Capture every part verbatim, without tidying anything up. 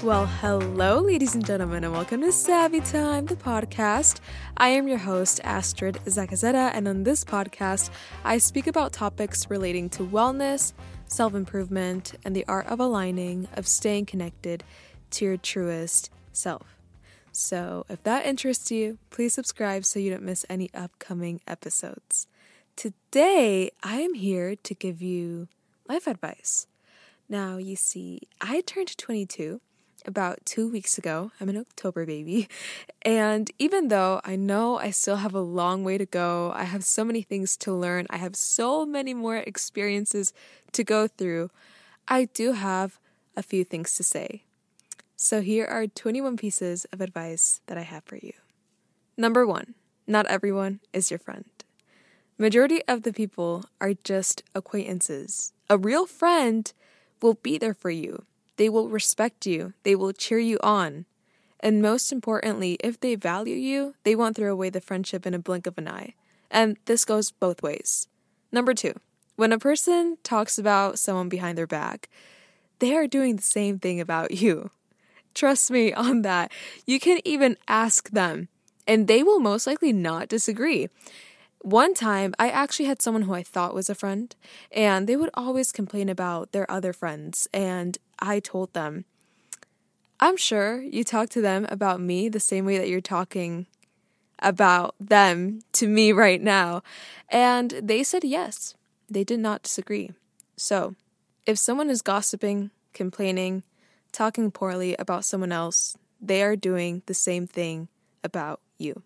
Well, hello, ladies and gentlemen, and welcome to Savvy Time, the podcast. I am your host, Astrid Zacazeta, and on this podcast, I speak about topics relating to wellness, self-improvement, and the art of aligning, of staying connected to your truest self. So, if that interests you, please subscribe so you don't miss any upcoming episodes. Today, I am here to give you life advice. Now, you see, I turned twenty-two about two weeks ago. I'm an October baby. And even though I know I still have a long way to go, I have so many things to learn, I have so many more experiences to go through, I do have a few things to say. So here are twenty-one pieces of advice that I have for you. Number one, not everyone is your friend. Majority of the people are just acquaintances. A real friend will be there for you. They will respect you. They will cheer you on. And most importantly, if they value you, they won't throw away the friendship in a blink of an eye. And this goes both ways. Number two, when a person talks about someone behind their back, they are doing the same thing about you. Trust me on that. You can even ask them, and they will most likely not disagree. One time, I actually had someone who I thought was a friend, and they would always complain about their other friends, and I told them, I'm sure you talk to them about me the same way that you're talking about them to me right now. And they said yes. They did not disagree. So, if someone is gossiping, complaining, talking poorly about someone else, they are doing the same thing about you.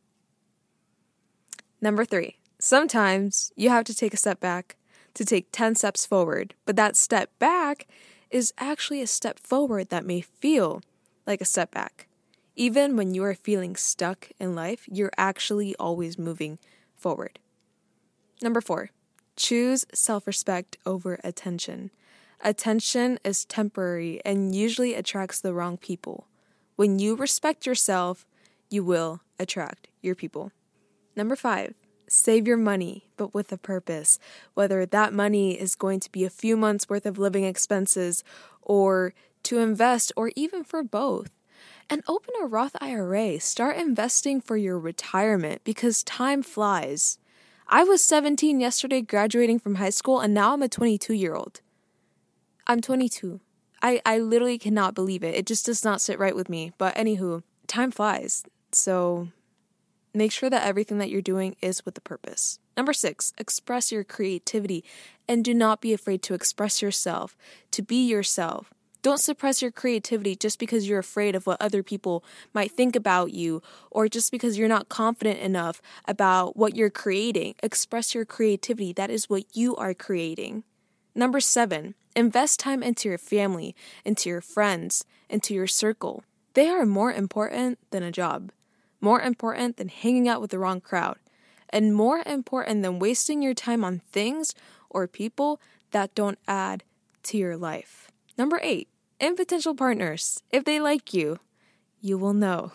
Number three, sometimes you have to take a step back to take ten steps forward, but that step back is actually a step forward that may feel like a step back. Even when you are feeling stuck in life, you're actually always moving forward. Number four, choose self-respect over attention. Attention is temporary and usually attracts the wrong people. When you respect yourself, you will attract your people. Number five, save your money, but with a purpose. Whether that money is going to be a few months worth of living expenses or to invest or even for both. And open a Roth I R A. Start investing for your retirement because time flies. I was seventeen yesterday graduating from high school and now I'm a twenty-two-year-old. I'm twenty-two. I, I literally cannot believe it. It just does not sit right with me. But anywho, time flies. So make sure that everything that you're doing is with a purpose. Number six, express your creativity and do not be afraid to express yourself, to be yourself. Don't suppress your creativity just because you're afraid of what other people might think about you or just because you're not confident enough about what you're creating. Express your creativity. That is what you are creating. Number seven, invest time into your family, into your friends, into your circle. They are more important than a job. More important than hanging out with the wrong crowd, and more important than wasting your time on things or people that don't add to your life. Number eight, in potential partners. If they like you, you will know.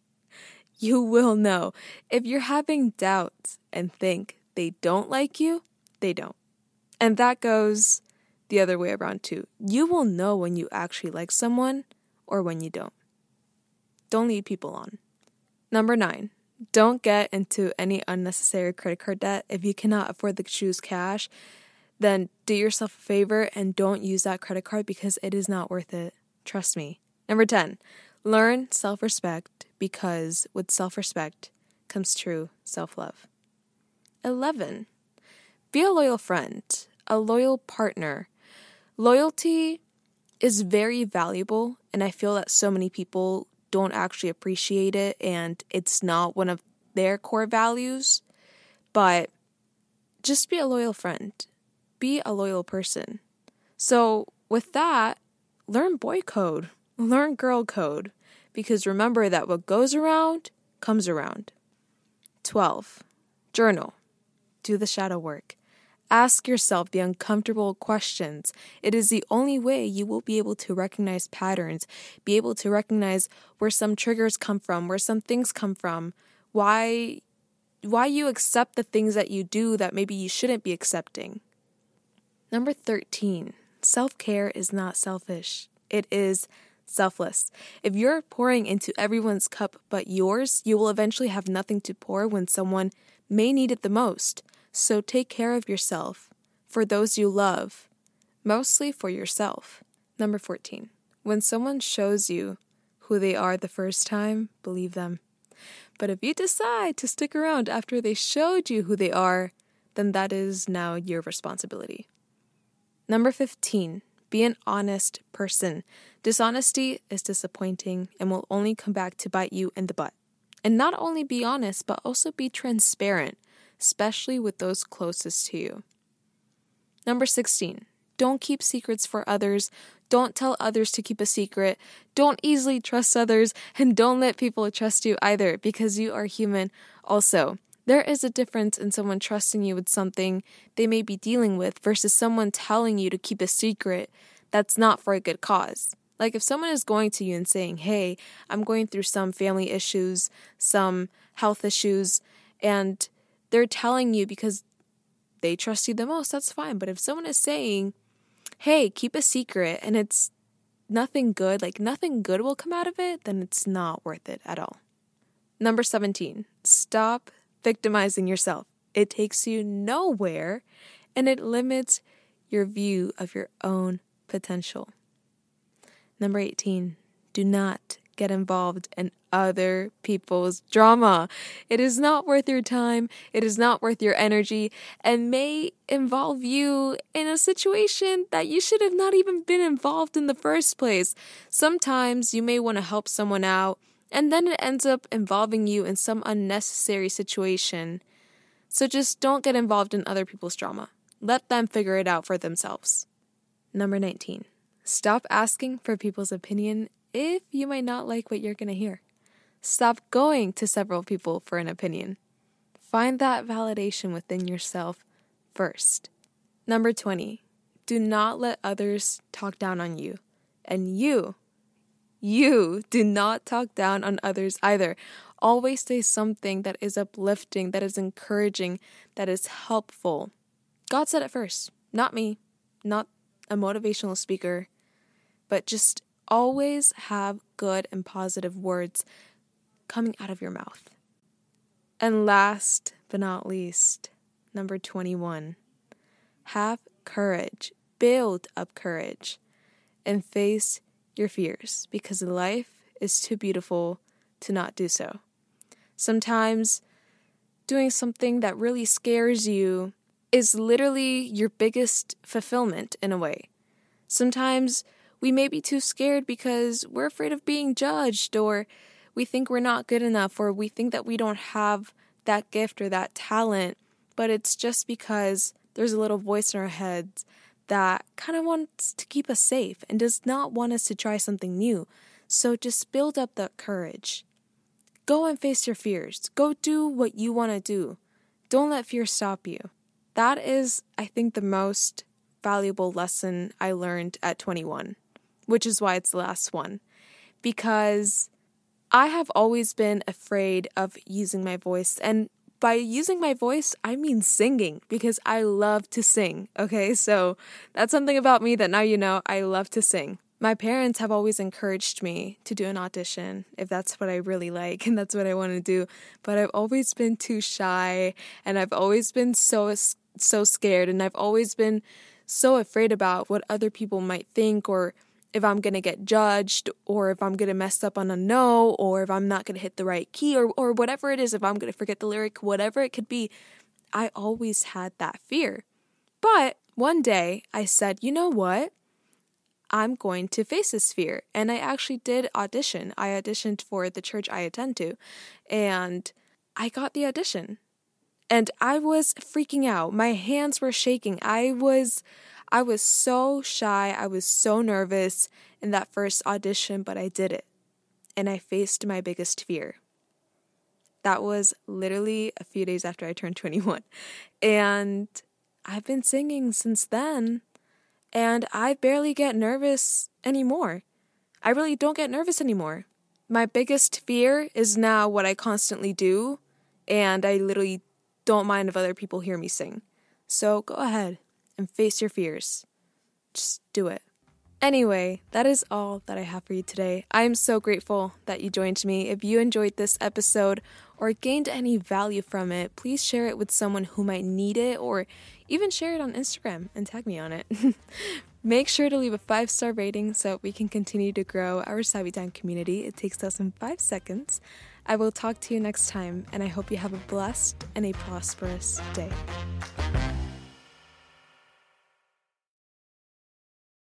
You will know. If you're having doubts and think they don't like you, they don't. And that goes the other way around too. You will know when you actually like someone or when you don't. Don't lead people on. Number nine, don't get into any unnecessary credit card debt. If you cannot afford to choose cash, then do yourself a favor and don't use that credit card because it is not worth it. Trust me. Number ten, learn self-respect because with self-respect comes true self-love. eleven, be a loyal friend, a loyal partner. Loyalty is very valuable, and I feel that so many people don't actually appreciate it, and it's not one of their core values, but just be a loyal friend. Be a loyal person. So with that, learn boy code, learn girl code, because remember that what goes around comes around. twelve, journal. Do the shadow work. Ask yourself the uncomfortable questions. It is the only way you will be able to recognize patterns, be able to recognize where some triggers come from, where some things come from, why, why you accept the things that you do that maybe you shouldn't be accepting. Number thirteen, self-care is not selfish. It is selfless. If you're pouring into everyone's cup but yours, you will eventually have nothing to pour when someone may need it the most. So take care of yourself, for those you love, mostly for yourself. Number fourteen. When someone shows you who they are the first time, believe them. But if you decide to stick around after they showed you who they are, then that is now your responsibility. Number fifteen. Be an honest person. Dishonesty is disappointing and will only come back to bite you in the butt. And not only be honest, but also be transparent, especially with those closest to you. Number sixteen. Don't keep secrets for others. Don't tell others to keep a secret. Don't easily trust others, and don't let people trust you either, because you are human also. There is a difference in someone trusting you with something they may be dealing with versus someone telling you to keep a secret that's not for a good cause. Like if someone is going to you and saying, hey, I'm going through some family issues, some health issues, and they're telling you because they trust you the most, that's fine. But if someone is saying, hey, keep a secret, and it's nothing good, like nothing good will come out of it, then it's not worth it at all. Number seventeen, stop victimizing yourself. It takes you nowhere, and it limits your view of your own potential. Number eighteen, do not get involved in other people's drama. It is not worth your time. It is not worth your energy, and may involve you in a situation that you should have not even been involved in the first place. Sometimes you may want to help someone out, and then it ends up involving you in some unnecessary situation. So just don't get involved in other people's drama. Let them figure it out for themselves. Number nineteen. Stop asking for people's opinion if you might not like what you're going to hear. Stop going to several people for an opinion. Find that validation within yourself first. Number twenty. Do not let others talk down on you. And you, you do not talk down on others either. Always say something that is uplifting, that is encouraging, that is helpful. God said it first, not me, not a motivational speaker, but just always have good and positive words coming out of your mouth. And last but not least, number twenty-one, have courage, build up courage, and face your fears, because life is too beautiful to not do so. Sometimes doing something that really scares you is literally your biggest fulfillment in a way. Sometimes we may be too scared because we're afraid of being judged, or we think we're not good enough, or we think that we don't have that gift or that talent, but it's just because there's a little voice in our heads that kind of wants to keep us safe and does not want us to try something new. So just build up that courage. Go and face your fears. Go do what you want to do. Don't let fear stop you. That is, I think, the most valuable lesson I learned at twenty-one, which is why it's the last one. Because I have always been afraid of using my voice. And by using my voice, I mean singing, because I love to sing, okay? So that's something about me that now you know. I love to sing. My parents have always encouraged me to do an audition if that's what I really like and that's what I want to do. But I've always been too shy, and I've always been so so scared, and I've always been so afraid about what other people might think, or if I'm going to get judged, or if I'm going to mess up on a no, or if I'm not going to hit the right key, or or whatever it is, if I'm going to forget the lyric, whatever it could be. I always had that fear. But one day I said, you know what? I'm going to face this fear. And I actually did audition. I auditioned for the church I attend to, and I got the audition. And I was freaking out. My hands were shaking. I was I was so shy. I was so nervous in that first audition, but I did it. And I faced my biggest fear. That was literally a few days after I turned twenty-one. And I've been singing since then. And I barely get nervous anymore. I really don't get nervous anymore. My biggest fear is now what I constantly do. And I literally don't mind if other people hear me sing. So go ahead and face your fears. Just do it. Anyway, that is all that I have for you today. I am so grateful that you joined me. If you enjoyed this episode or gained any value from it, please share it with someone who might need it, or even share it on Instagram and tag me on it. Make sure to leave a five-star rating so we can continue to grow our Savvy Time community. It takes less than five seconds. I will talk to you next time, and I hope you have a blessed and a prosperous day.